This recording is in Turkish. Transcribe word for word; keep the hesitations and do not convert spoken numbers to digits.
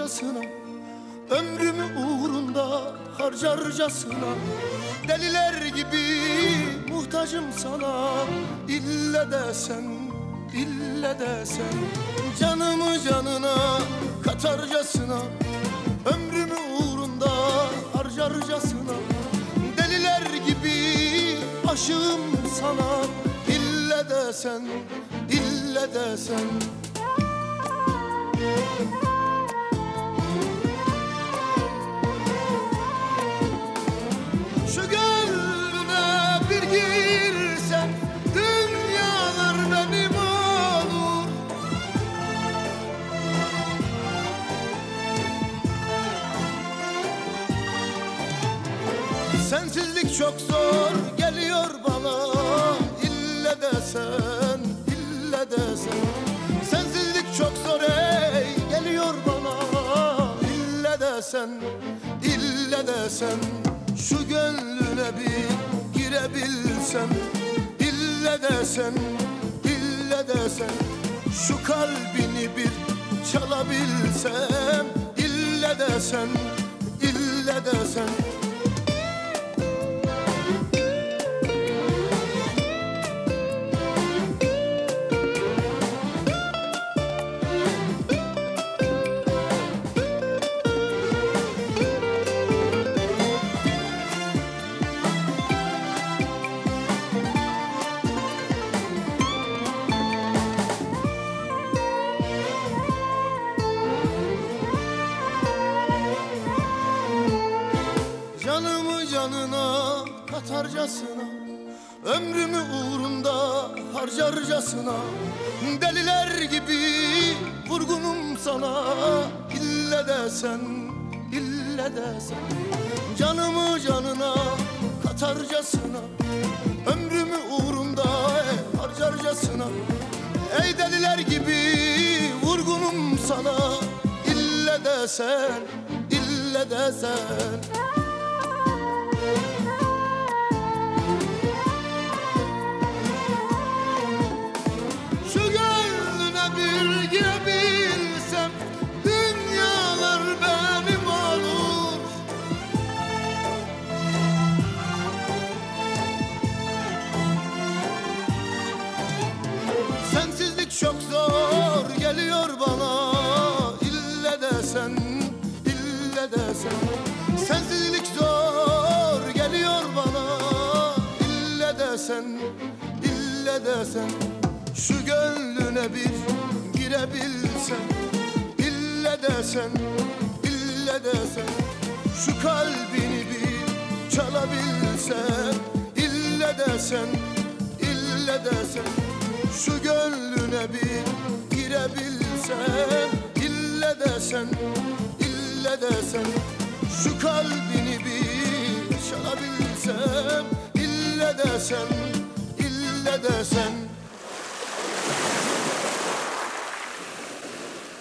katarcasına, ömrümü uğrunda harcarcasına. Deliler gibi muhtacım sana, ille de sen, ille de sen. Canımı canına katarcasına, ömrümü uğrunda harcarcasına. Deliler gibi aşığım sana, ille de sen, ille de sen. Şu gönlüne bir girsen, dünyalar benim olur. Sensizlik çok zor geliyor bana, ille de sen, ille de sen. Sensizlik çok zor ey geliyor bana, ille de sen, ille de sen. Şu gönlüne bir girebilsem, ille de sen, ille de sen. Şu kalbini bir çalabilsem, ille de sen, ille de sen. Canımı canına katarcasına, ömrümü uğrunda harcarcasına. Deliler gibi vurgunum sana, ille de sen, ille de sen. Canımı canına katarcasına, ömrümü uğrunda harcarcasına. Ey deliler gibi vurgunum sana, ille de sen, ille de sen. Şu gönlüne bir girebilsem, dünyalar benim olur. Sensizlik çok zor geliyor bana, ille de sen, ille de sen. Sensizlik zor geliyor bana, ille de sen, ille de sen. Şu gönlüne bir girebilsem, ille de sen, ille de sen. Şu kalbini bir çalabilsem, ille de sen, ille de sen. Şu gönlüne bir girebilsem, ille de sen, ille de sen. Şu kalbini bir çalabilsem, ille de sen, ille de sen.